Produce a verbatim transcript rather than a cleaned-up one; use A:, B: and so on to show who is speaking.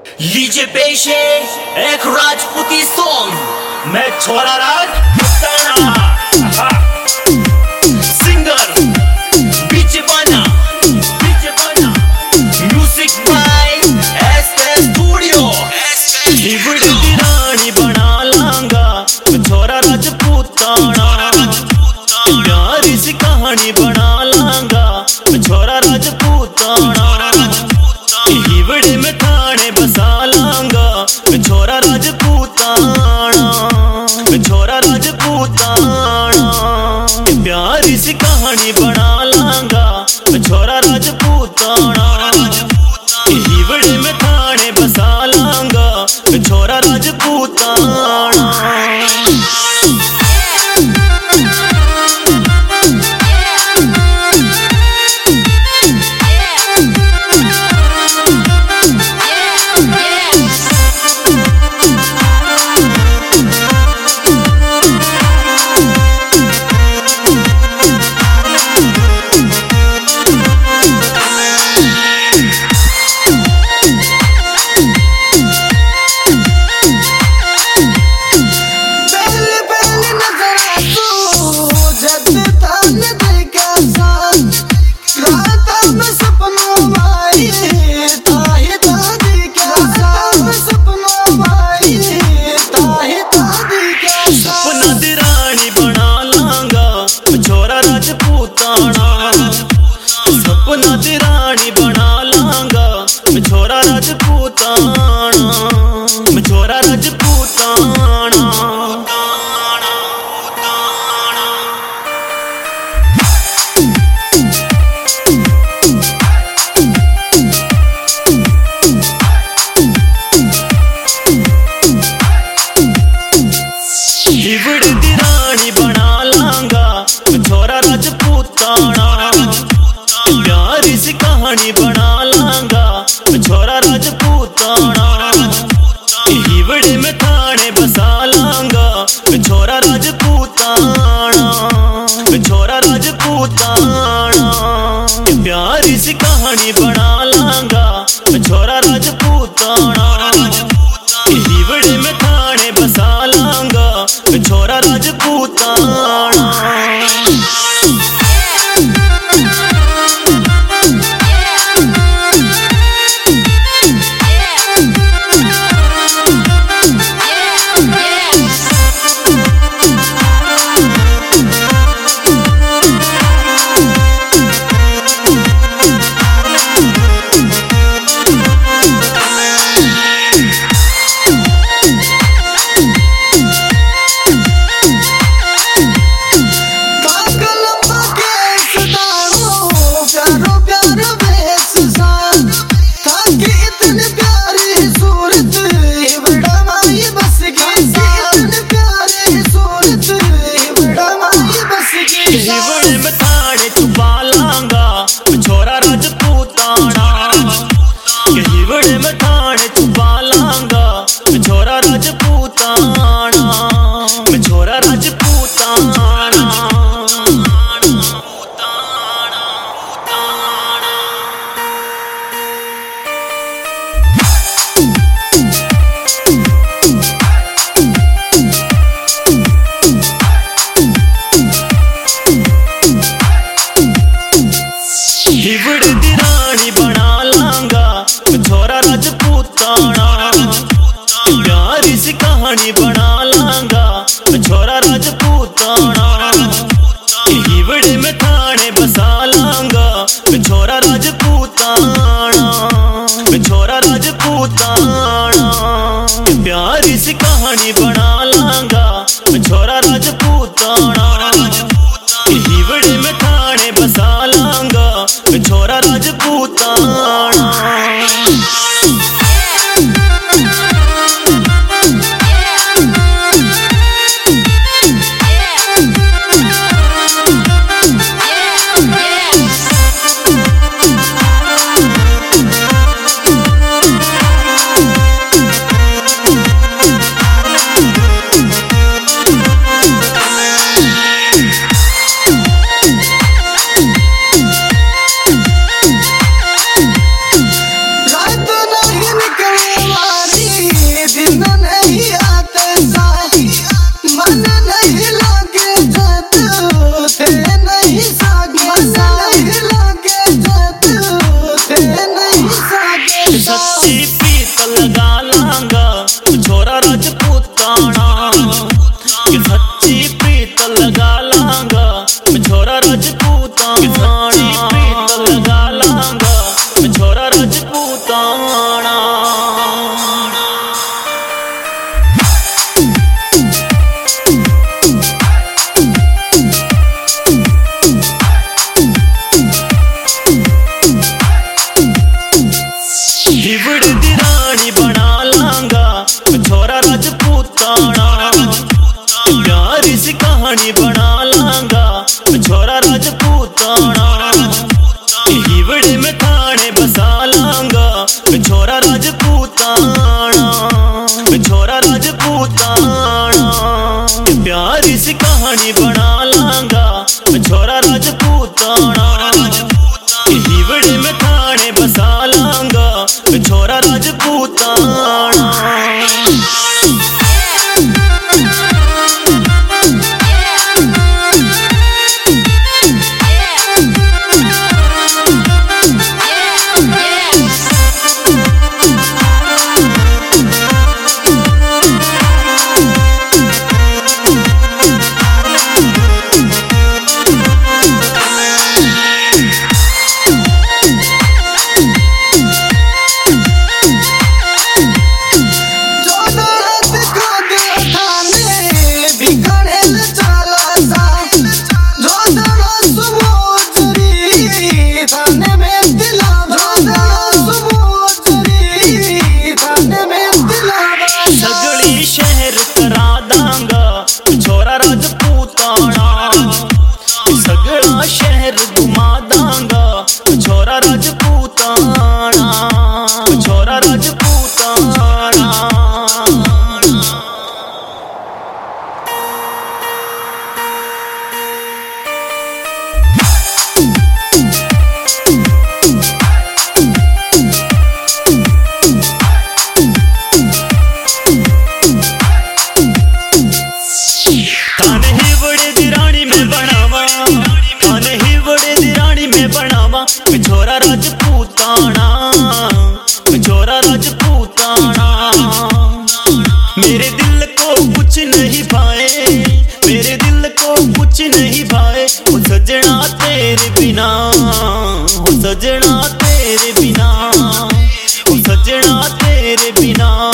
A: लीजिए पेश है एक राजपूती सॉन्ग। मैं छोरा राजपूताना, सिंगर बीच बना बीच बना, music by S S studio. हिवड़ी दी रानी बना लांगा छोरा राजपूताना, प्यारी सी कहानी बना लांगा छोरा राजपूताना। हिवड़ी में थाने बसा लांगा छोरा राजपूताना, छोरा राजपूताना। प्यारी सी कहानी बना लांगा छोरा राजपूताना। हिवड़ी में थाने बसा लांगा छोरा राजपूताना। सपना दी रानी बना लांगा छोरा राजपूताना, छोरा राजपूताना। हिवड़ी दी रानी बना लांगा छोरा राजपूताना, प्यारी सी कहानी बना लांगा छोरा राजपूताना। हिवड़ी में थाने बसा लांगा छोरा राजपूताना, छोरा राजपूताना। प्यारी सी कहानी बना लांगा छोरा राजपूताना। हिवड़ी में थाने बसा लांगा छोरा राजपूताना। हिवड़ी में थाने छुपा लांगा छोरा राजपूताना, हिवड़ी में थाने छुपा लांगा छोरा राजपूताना, छोरा राजपूताना। हिवड़ी दी रानी बना लांगा छोरा राजपूताना, प्यारी सी कहानी बना लांगा छोरा राजपूताना। हिवड़ी में थाने बसा लांगा छोरा राजपूताना, छोरा राजपूताना। प्यारी सी कहानी बना लांगा छोरा राजपूताना। हिवड़ी में थाने बसा लांगा छोरा राजपूताना। सच्ची प्रीत लगा लांगा छोरा राजपूताना। सच्ची प्रीत लगा लांगा छोरा राजपूताना। प्रीत लगा लांगा छोरा राजपूताना। हिवड़ दी रानी बना लांगा छोरा राजपूताना। प्यार सी कहानी बना लांगा छोरा राजपूताना। हिवड़ में थाने बसा लांगा छोरा राजपूताना। छोरा राजपूताना। प्यार सी कहानी बना लांगा छोरा राजपूताना। हिवड़ में थाने बसा लांगा छोरा राजपूताना। छोरा राजपूताना। सगड़ा शहर घुमा दांगा छोरा राजपूताना। छोरा राजपूताना। थाने हिवड़ दी रानी में बनावा। थाने हिवड़ दी रानी में बनावा छोरा राजपूताना। छोरा राजपूताना। मेरे दिल को कुछ नहीं पाए। मेरे दिल को कुछ नहीं पाए। वो सजना तेरे बिना। वो सजना तेरे बिना। वो सजना तेरे बिना।